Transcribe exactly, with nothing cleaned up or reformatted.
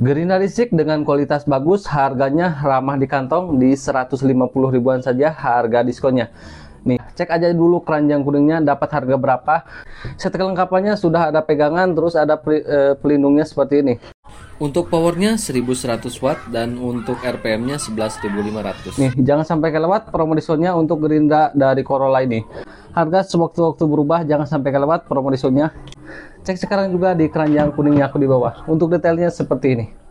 Gerindra listrik dengan kualitas bagus, harganya ramah di kantong di seratus lima puluh ribuan saja harga diskonnya. Nih, cek aja dulu keranjang kuningnya dapat harga berapa. Set kelengkapannya sudah ada pegangan, terus ada pelindungnya seperti ini. Untuk powernya seribu seratus watt dan untuk R P M-nya sebelas ribu lima ratus. Nih, jangan sampai kelewat promo diskonnya untuk Gerindra dari Corolla ini. Harga sewaktu-waktu berubah, jangan sampai kelewat promo diskonnya. Cek sekarang juga di keranjang kuningnya aku di bawah. Untuk detailnya seperti ini.